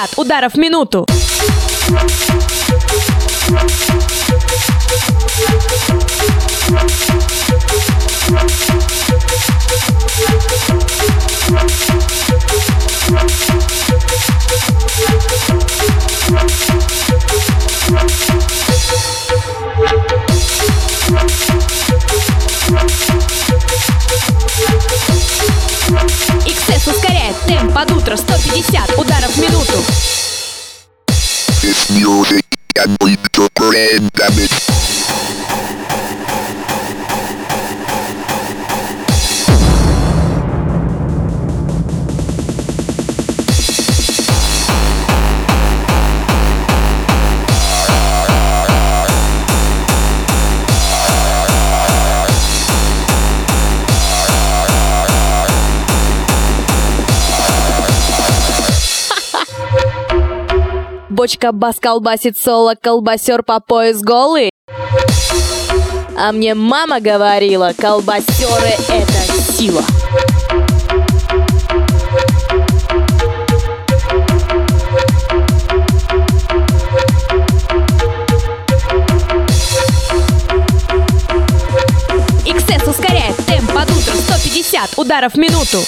150 ударов в минуту. XS ускоряет темп под утро, 150 ударов в минуту. This music can lead to brain damage. Бочка бас колбасит соло, колбасер по пояс голый. А мне мама говорила, колбасеры — это сила. XS ускоряет темп под утро, 150 ударов в минуту.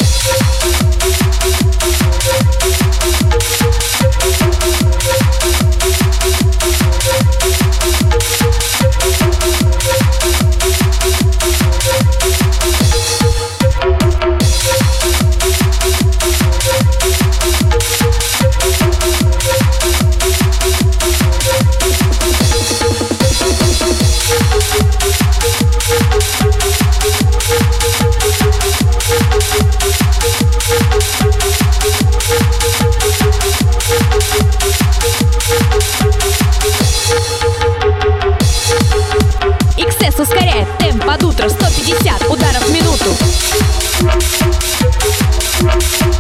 XS ускоряет темп под утро, 150 ударов в минуту.